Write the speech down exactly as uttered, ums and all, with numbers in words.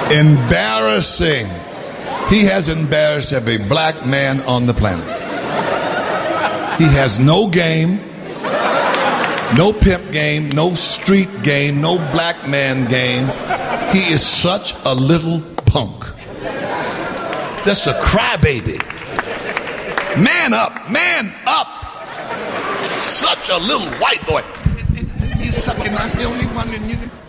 Embarrassing. He has embarrassed every black man on the planet. He has no game, no pimp game, no street game, no black man game. He is such a little punk. That's a crybaby. Man up, man up. Such a little white boy. He's sucking. I'm the only one in you.